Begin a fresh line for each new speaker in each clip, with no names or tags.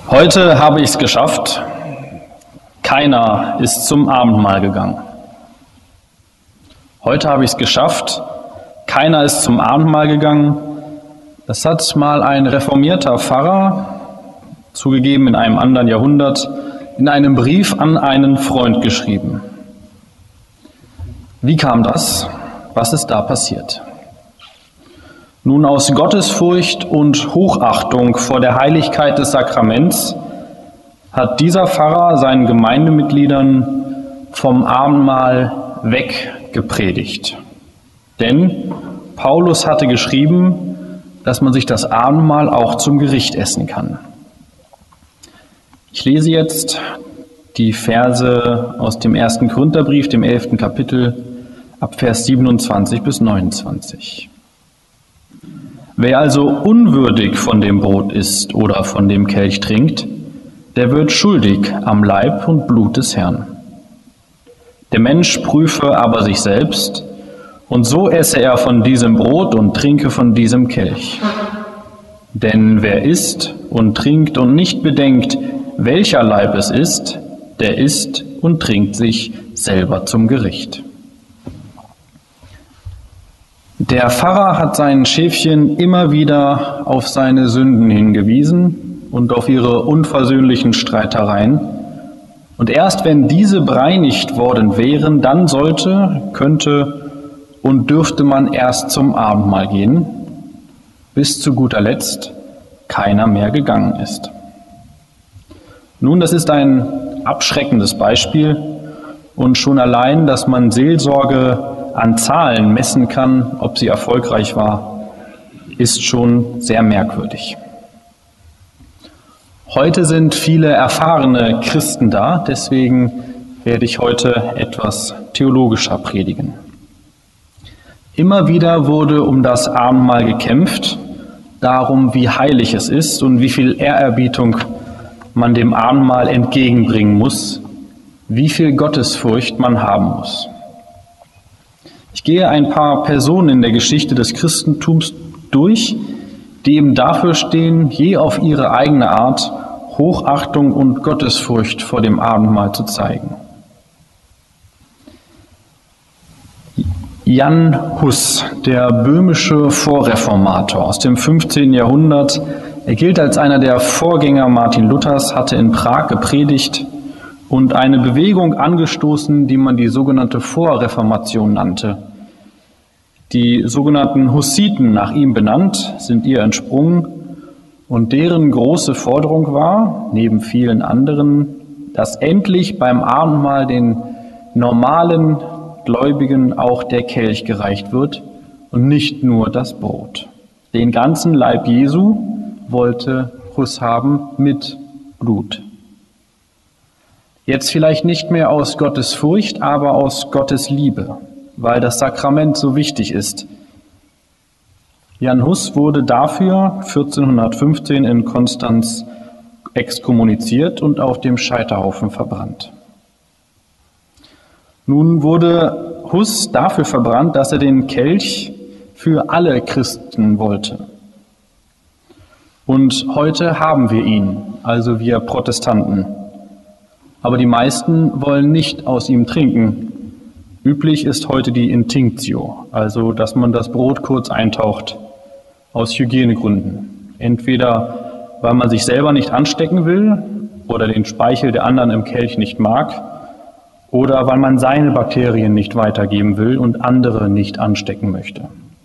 Heute habe ich es geschafft. Keiner ist zum Abendmahl gegangen. Heute habe ich es geschafft. Keiner ist zum Abendmahl gegangen. Das hat mal ein reformierter Pfarrer, zugegeben in einem anderen Jahrhundert, in einem Brief an einen Freund geschrieben. Wie kam das? Was ist da passiert? Nun, aus Gottesfurcht und Hochachtung vor der Heiligkeit des Sakraments hat dieser Pfarrer seinen Gemeindemitgliedern vom Abendmahl weggepredigt. Denn Paulus hatte geschrieben, dass man sich das Abendmahl auch zum Gericht essen kann. Ich lese jetzt die Verse aus dem 1. Korintherbrief, dem 11. Kapitel, ab Vers 27 bis 29. Wer also unwürdig von dem Brot isst oder von dem Kelch trinkt, der wird schuldig am Leib und Blut des Herrn. Der Mensch prüfe aber sich selbst, und so esse er von diesem Brot und trinke von diesem Kelch. Denn wer isst und trinkt und nicht bedenkt, welcher Leib es ist, der isst und trinkt sich selber zum Gericht. Der Pfarrer hat seinen Schäfchen immer wieder auf seine Sünden hingewiesen und auf ihre unversöhnlichen Streitereien. Und erst wenn diese bereinigt worden wären, dann sollte, könnte und dürfte man erst zum Abendmahl gehen, bis zu guter Letzt keiner mehr gegangen ist. Nun, das ist ein abschreckendes Beispiel und schon allein, dass man Seelsorge an Zahlen messen kann, ob sie erfolgreich war, ist schon sehr merkwürdig. Heute sind viele erfahrene Christen da, deswegen werde ich heute etwas theologischer predigen. Immer wieder wurde um das Abendmahl gekämpft, darum, wie heilig es ist und wie viel Ehrerbietung man dem Abendmahl entgegenbringen muss, wie viel Gottesfurcht man haben muss. Ich gehe ein paar Personen in der Geschichte des Christentums durch, die eben dafür stehen, je auf ihre eigene Art Hochachtung und Gottesfurcht vor dem Abendmahl zu zeigen. Jan Hus, der böhmische Vorreformator aus dem 15. Jahrhundert, er gilt als einer der Vorgänger Martin Luthers, hatte in Prag gepredigt und eine Bewegung angestoßen, die man die sogenannte Vorreformation nannte. Die sogenannten Hussiten, nach ihm benannt, sind ihr entsprungen und deren große Forderung war, neben vielen anderen, dass endlich beim Abendmahl den normalen Gläubigen auch der Kelch gereicht wird und nicht nur das Brot. Den ganzen Leib Jesu wollte Hus haben mit Blut. Jetzt vielleicht nicht mehr aus Gottes Furcht, aber aus Gottes Liebe, weil das Sakrament so wichtig ist. Jan Hus wurde dafür 1415 in Konstanz exkommuniziert und auf dem Scheiterhaufen verbrannt. Nun wurde Hus dafür verbrannt, dass er den Kelch für alle Christen wollte. Und heute haben wir ihn, also wir Protestanten. Aber die meisten wollen nicht aus ihm trinken. Üblich ist heute die Intinktio, also dass man das Brot kurz eintaucht, aus Hygienegründen. Entweder weil man sich selber nicht anstecken will oder den Speichel der anderen im Kelch nicht mag, oder weil man seine Bakterien nicht weitergeben will und andere nicht anstecken möchte.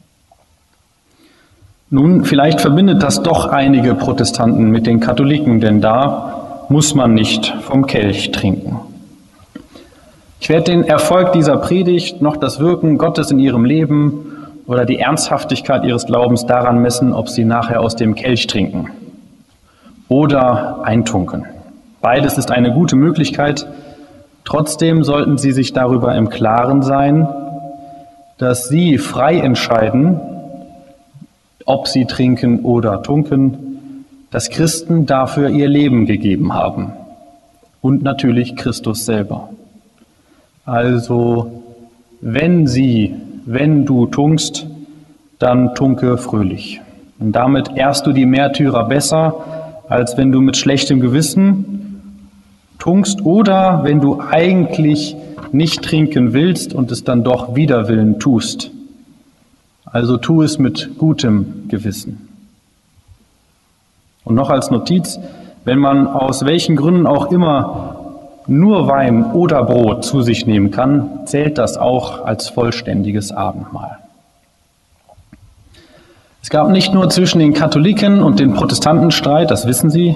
Nun, vielleicht verbindet das doch einige Protestanten mit den Katholiken, denn da muss man nicht vom Kelch trinken. Ich werde den Erfolg dieser Predigt noch das Wirken Gottes in ihrem Leben oder die Ernsthaftigkeit ihres Glaubens daran messen, ob sie nachher aus dem Kelch trinken oder eintunken. Beides ist eine gute Möglichkeit. Trotzdem sollten Sie sich darüber im Klaren sein, dass Sie frei entscheiden, ob Sie trinken oder tunken, dass Christen dafür ihr Leben gegeben haben und natürlich Christus selber. Also, wenn du tunkst, dann tunke fröhlich. Und damit ehrst du die Märtyrer besser, als wenn du mit schlechtem Gewissen tunkst oder wenn du eigentlich nicht trinken willst und es dann doch wider Willen tust. Also tu es mit gutem Gewissen. Und noch als Notiz, wenn man aus welchen Gründen auch immer nur Wein oder Brot zu sich nehmen kann, zählt das auch als vollständiges Abendmahl. Es gab nicht nur zwischen den Katholiken und den Protestanten Streit, das wissen Sie,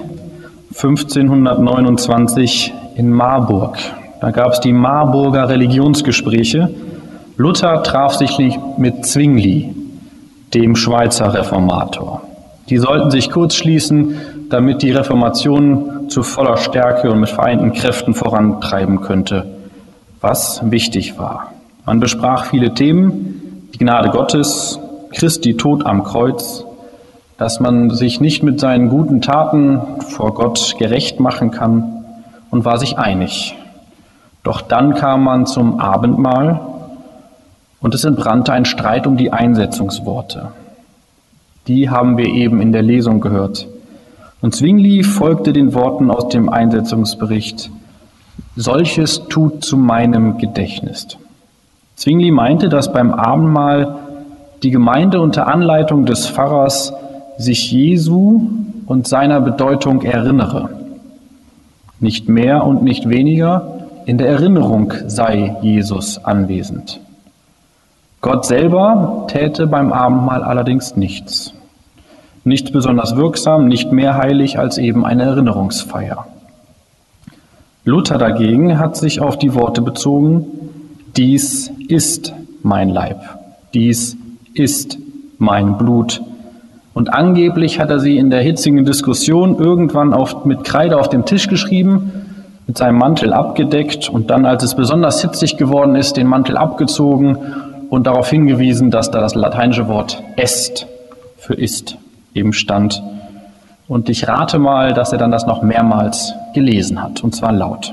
1529 in Marburg. Da gab es die Marburger Religionsgespräche. Luther traf sich mit Zwingli, dem Schweizer Reformator. Die sollten sich kurz schließen, damit die Reformation zu voller Stärke und mit vereinten Kräften vorantreiben könnte, was wichtig war. Man besprach viele Themen, die Gnade Gottes, Christi Tod am Kreuz, dass man sich nicht mit seinen guten Taten vor Gott gerecht machen kann und war sich einig. Doch dann kam man zum Abendmahl und es entbrannte ein Streit um die Einsetzungsworte. Die haben wir eben in der Lesung gehört. Und Zwingli folgte den Worten aus dem Einsetzungsbericht: Solches tut zu meinem Gedächtnis. Zwingli meinte, dass beim Abendmahl die Gemeinde unter Anleitung des Pfarrers sich Jesu und seiner Bedeutung erinnere. Nicht mehr und nicht weniger, in der Erinnerung sei Jesus anwesend. Gott selber täte beim Abendmahl allerdings nichts. Nicht besonders wirksam, nicht mehr heilig als eben eine Erinnerungsfeier. Luther dagegen hat sich auf die Worte bezogen: Dies ist mein Leib, dies ist mein Blut. Und angeblich hat er sie in der hitzigen Diskussion irgendwann mit Kreide auf dem Tisch geschrieben, mit seinem Mantel abgedeckt und dann, als es besonders hitzig geworden ist, den Mantel abgezogen und darauf hingewiesen, dass da das lateinische Wort est für ist eben stand. Und ich rate mal, dass er dann das noch mehrmals gelesen hat, und zwar laut.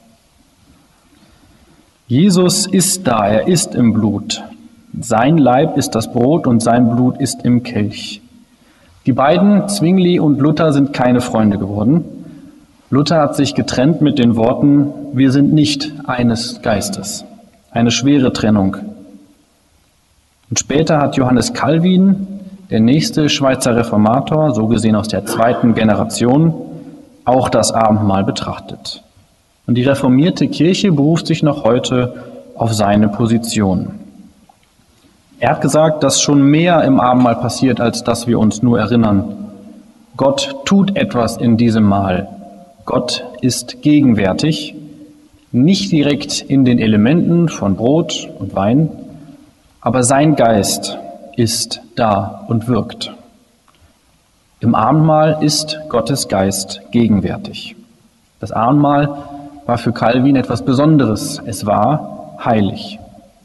Jesus ist da, er ist im Blut. Sein Leib ist das Brot und sein Blut ist im Kelch. Die beiden, Zwingli und Luther, sind keine Freunde geworden. Luther hat sich getrennt mit den Worten: Wir sind nicht eines Geistes. Eine schwere Trennung. Und später hat Johannes Calvin, der nächste Schweizer Reformator, so gesehen aus der zweiten Generation, auch das Abendmahl betrachtet. Und die reformierte Kirche beruft sich noch heute auf seine Position. Er hat gesagt, dass schon mehr im Abendmahl passiert, als dass wir uns nur erinnern. Gott tut etwas in diesem Mahl. Gott ist gegenwärtig, nicht direkt in den Elementen von Brot und Wein, aber sein Geist ist da und wirkt. Im Abendmahl ist Gottes Geist gegenwärtig. Das Abendmahl war für Calvin etwas Besonderes. Es war heilig.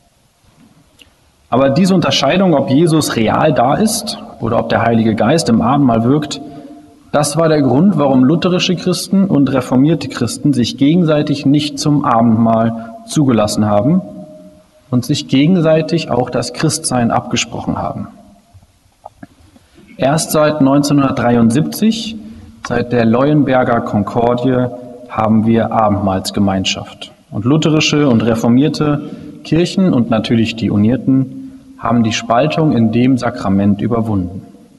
Aber diese Unterscheidung, ob Jesus real da ist oder ob der Heilige Geist im Abendmahl wirkt, das war der Grund, warum lutherische Christen und reformierte Christen sich gegenseitig nicht zum Abendmahl zugelassen haben und sich gegenseitig auch das Christsein abgesprochen haben. Erst seit 1973, seit der Leuenberger Konkordie, haben wir Abendmahlsgemeinschaft. Und lutherische und reformierte Kirchen und natürlich die Unierten haben die Spaltung in dem Sakrament überwunden.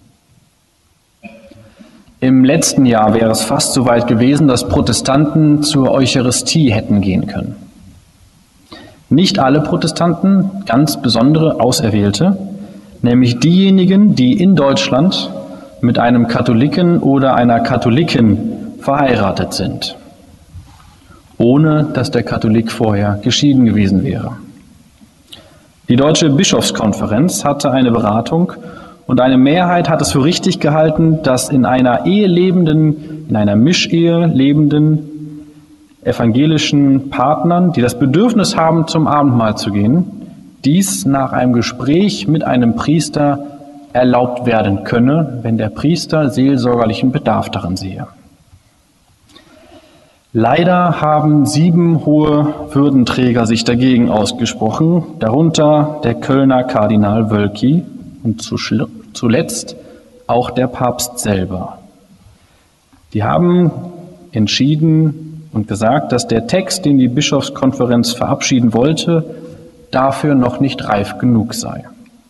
Im letzten Jahr wäre es fast so weit gewesen, dass Protestanten zur Eucharistie hätten gehen können. Nicht alle Protestanten, ganz besondere Auserwählte, nämlich diejenigen, die in Deutschland mit einem Katholiken oder einer Katholikin verheiratet sind, ohne dass der Katholik vorher geschieden gewesen wäre. Die Deutsche Bischofskonferenz hatte eine Beratung und eine Mehrheit hat es für richtig gehalten, dass in einer Mischehe lebenden evangelischen Partnern, die das Bedürfnis haben, zum Abendmahl zu gehen, dies nach einem Gespräch mit einem Priester erlaubt werden könne, wenn der Priester seelsorgerlichen Bedarf darin sehe. Leider haben 7 hohe Würdenträger sich dagegen ausgesprochen, darunter der Kölner Kardinal Wölki und zuletzt auch der Papst selber. Die haben entschieden und gesagt, dass der Text, den die Bischofskonferenz verabschieden wollte, dafür noch nicht reif genug sei.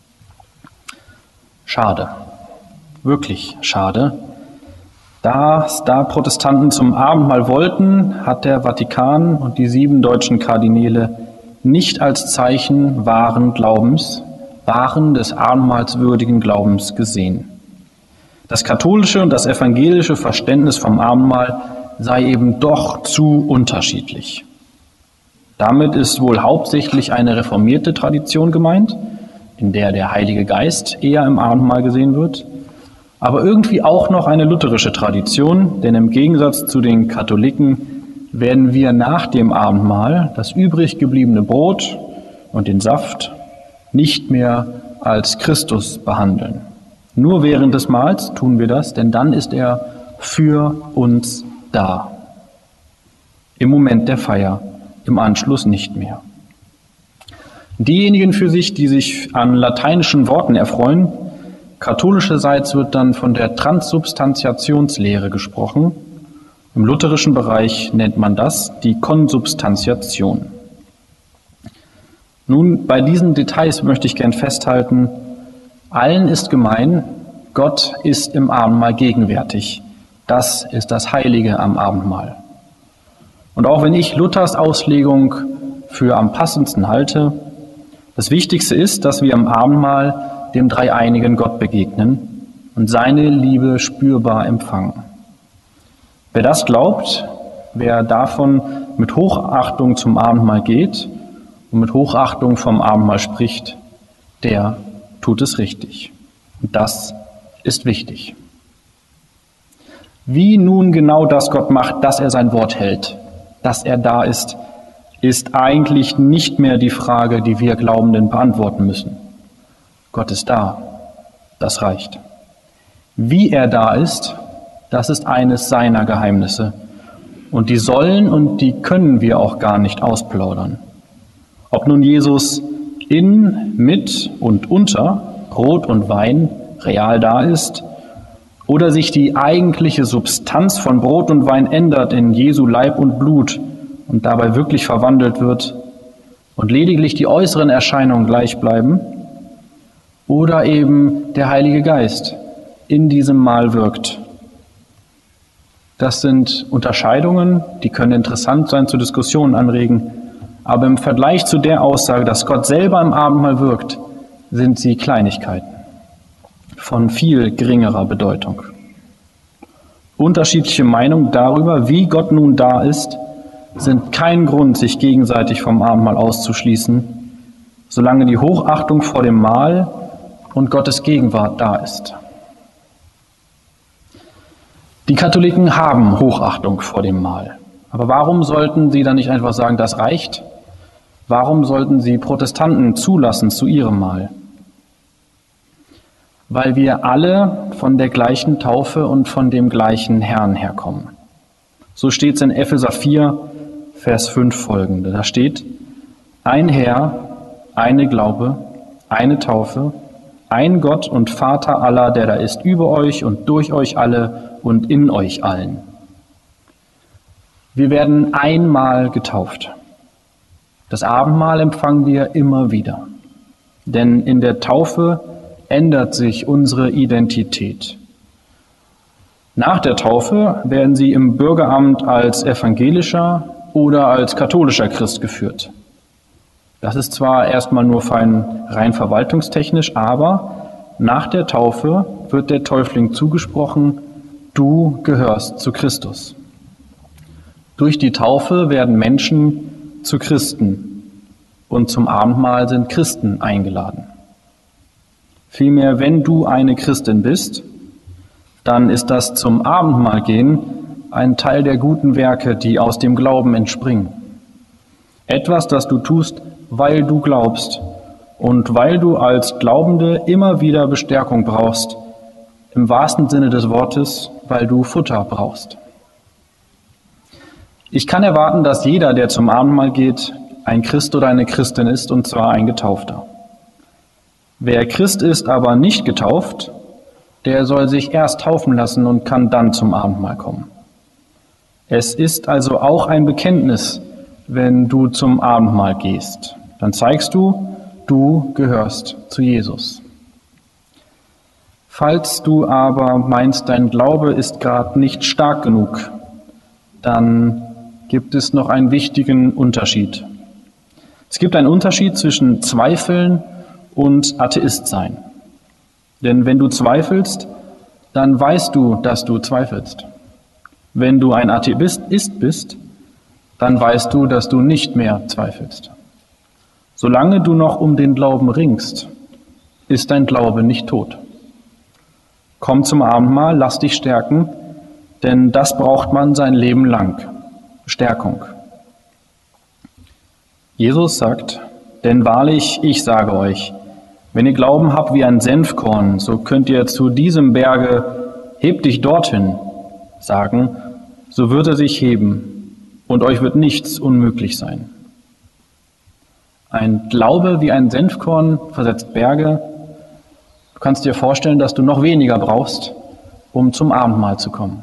Schade, wirklich schade. Da Protestanten zum Abendmahl wollten, hat der Vatikan und die 7 deutschen Kardinäle nicht als Zeichen wahren Glaubens, wahren des abendmahlswürdigen Glaubens gesehen. Das katholische und das evangelische Verständnis vom Abendmahl sei eben doch zu unterschiedlich. Damit ist wohl hauptsächlich eine reformierte Tradition gemeint, in der der Heilige Geist eher im Abendmahl gesehen wird, aber irgendwie auch noch eine lutherische Tradition, denn im Gegensatz zu den Katholiken werden wir nach dem Abendmahl das übrig gebliebene Brot und den Saft nicht mehr als Christus behandeln. Nur während des Mahls tun wir das, denn dann ist er für uns da. Im Moment der Feier, im Anschluss nicht mehr. Diejenigen für sich, die sich an lateinischen Worten erfreuen, katholischerseits wird dann von der Transsubstantiationslehre gesprochen. Im lutherischen Bereich nennt man das die Konsubstantiation. Nun, bei diesen Details möchte ich gern festhalten, allen ist gemein, Gott ist im Abendmahl gegenwärtig. Das ist das Heilige am Abendmahl. Und auch wenn ich Luthers Auslegung für am passendsten halte, das Wichtigste ist, dass wir am Abendmahl dem dreieinigen Gott begegnen und seine Liebe spürbar empfangen. Wer das glaubt, wer davon mit Hochachtung zum Abendmahl geht und mit Hochachtung vom Abendmahl spricht, der tut es richtig. Und das ist wichtig. Wie nun genau das Gott macht, dass er sein Wort hält, dass er da ist eigentlich nicht mehr die Frage, die wir Glaubenden beantworten müssen. Gott ist da, das reicht. Wie er da ist, das ist eines seiner Geheimnisse. Und die sollen und die können wir auch gar nicht ausplaudern. Ob nun Jesus in, mit und unter Brot und Wein real da ist oder sich die eigentliche Substanz von Brot und Wein ändert in Jesu Leib und Blut und dabei wirklich verwandelt wird und lediglich die äußeren Erscheinungen gleich bleiben, oder eben der Heilige Geist in diesem Mahl wirkt. Das sind Unterscheidungen, die können interessant sein, zu Diskussionen anregen, aber im Vergleich zu der Aussage, dass Gott selber im Abendmahl wirkt, sind sie Kleinigkeiten von viel geringerer Bedeutung. Unterschiedliche Meinungen darüber, wie Gott nun da ist, sind kein Grund, sich gegenseitig vom Abendmahl auszuschließen, solange die Hochachtung vor dem Mahl und Gottes Gegenwart da ist. Die Katholiken haben Hochachtung vor dem Mahl. Aber warum sollten sie dann nicht einfach sagen, das reicht? Warum sollten sie Protestanten zulassen zu ihrem Mahl? Weil wir alle von der gleichen Taufe und von dem gleichen Herrn herkommen. So steht es in Epheser 4, Vers 5 folgende. Da steht: Ein Herr, eine Glaube, eine Taufe, ein Gott und Vater aller, der da ist über euch und durch euch alle und in euch allen. Wir werden einmal getauft. Das Abendmahl empfangen wir immer wieder. Denn in der Taufe ändert sich unsere Identität. Nach der Taufe werden sie im Bürgeramt als evangelischer oder als katholischer Christ geführt. Das ist zwar erstmal nur rein verwaltungstechnisch, aber nach der Taufe wird der Täufling zugesprochen: Du gehörst zu Christus. Durch die Taufe werden Menschen zu Christen und zum Abendmahl sind Christen eingeladen. Vielmehr, wenn du eine Christin bist, dann ist das zum Abendmahl gehen ein Teil der guten Werke, die aus dem Glauben entspringen. Etwas, das du tust, weil du glaubst und weil du als Glaubende immer wieder Bestärkung brauchst, im wahrsten Sinne des Wortes, weil du Futter brauchst. Ich kann erwarten, dass jeder, der zum Abendmahl geht, ein Christ oder eine Christin ist, und zwar ein Getaufter. Wer Christ ist, aber nicht getauft, der soll sich erst taufen lassen und kann dann zum Abendmahl kommen. Es ist also auch ein Bekenntnis, wenn du zum Abendmahl gehst. Dann zeigst du, du gehörst zu Jesus. Falls du aber meinst, dein Glaube ist gerade nicht stark genug, dann gibt es noch einen wichtigen Unterschied. Es gibt einen Unterschied zwischen Zweifeln und Atheist sein. Denn wenn du zweifelst, dann weißt du, dass du zweifelst. Wenn du ein Atheist bist, dann weißt du, dass du nicht mehr zweifelst. Solange du noch um den Glauben ringst, ist dein Glaube nicht tot. Komm zum Abendmahl, lass dich stärken, denn das braucht man sein Leben lang. Stärkung. Jesus sagt, denn wahrlich, ich sage euch, wenn ihr Glauben habt wie ein Senfkorn, so könnt ihr zu diesem Berge, heb dich dorthin, sagen, so wird er sich heben und euch wird nichts unmöglich sein. Ein Glaube wie ein Senfkorn versetzt Berge. Du kannst dir vorstellen, dass du noch weniger brauchst, um zum Abendmahl zu kommen.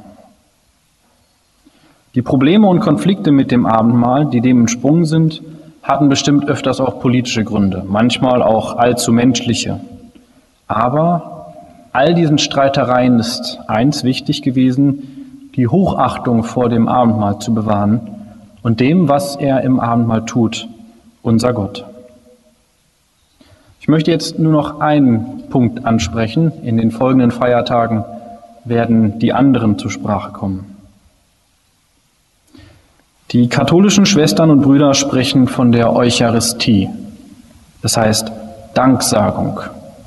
Die Probleme und Konflikte mit dem Abendmahl, die dem entsprungen sind, hatten bestimmt öfters auch politische Gründe, manchmal auch allzu menschliche. Aber all diesen Streitereien ist eins wichtig gewesen, die Hochachtung vor dem Abendmahl zu bewahren und dem, was er im Abendmahl tut, unser Gott. Ich möchte jetzt nur noch einen Punkt ansprechen. In den folgenden Feiertagen werden die anderen zur Sprache kommen. Die katholischen Schwestern und Brüder sprechen von der Eucharistie, das heißt Danksagung.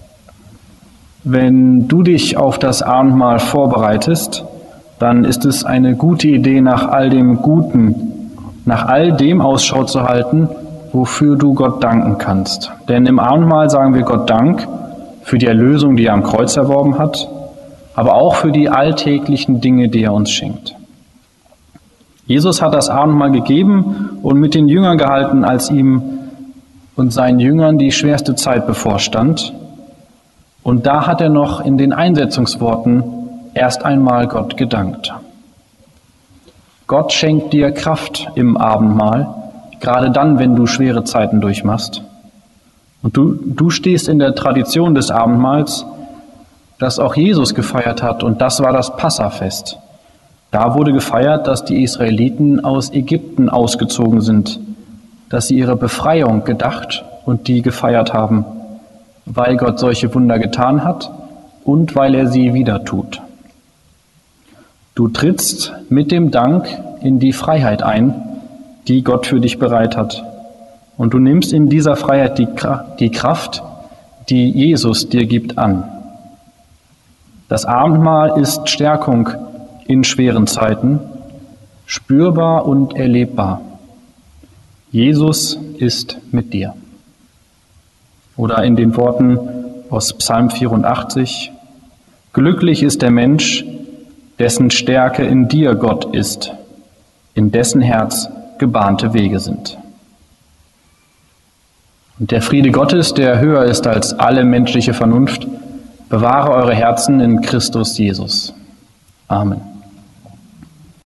Wenn du dich auf das Abendmahl vorbereitest, dann ist es eine gute Idee, nach all dem Guten, nach all dem Ausschau zu halten, wofür du Gott danken kannst. Denn im Abendmahl sagen wir Gott Dank für die Erlösung, die er am Kreuz erworben hat, aber auch für die alltäglichen Dinge, die er uns schenkt. Jesus hat das Abendmahl gegeben und mit den Jüngern gehalten, als ihm und seinen Jüngern die schwerste Zeit bevorstand. Und da hat er noch in den Einsetzungsworten erst einmal Gott gedankt. Gott schenkt dir Kraft im Abendmahl, gerade dann, wenn du schwere Zeiten durchmachst. Und du stehst in der Tradition des Abendmahls, das auch Jesus gefeiert hat, und das war das Passafest. Da wurde gefeiert, dass die Israeliten aus Ägypten ausgezogen sind, dass sie ihre Befreiung gedacht und die gefeiert haben, weil Gott solche Wunder getan hat und weil er sie wieder tut. Du trittst mit dem Dank in die Freiheit ein, die Gott für dich bereit hat. Und du nimmst in dieser Freiheit die Kraft, die Jesus dir gibt, an. Das Abendmahl ist Stärkung in schweren Zeiten, spürbar und erlebbar. Jesus ist mit dir. Oder in den Worten aus Psalm 84, glücklich ist der Mensch, dessen Stärke in dir Gott ist, in dessen Herz gebahnte Wege sind. Und der Friede Gottes, der höher ist als alle menschliche Vernunft, bewahre eure Herzen in Christus Jesus. Amen.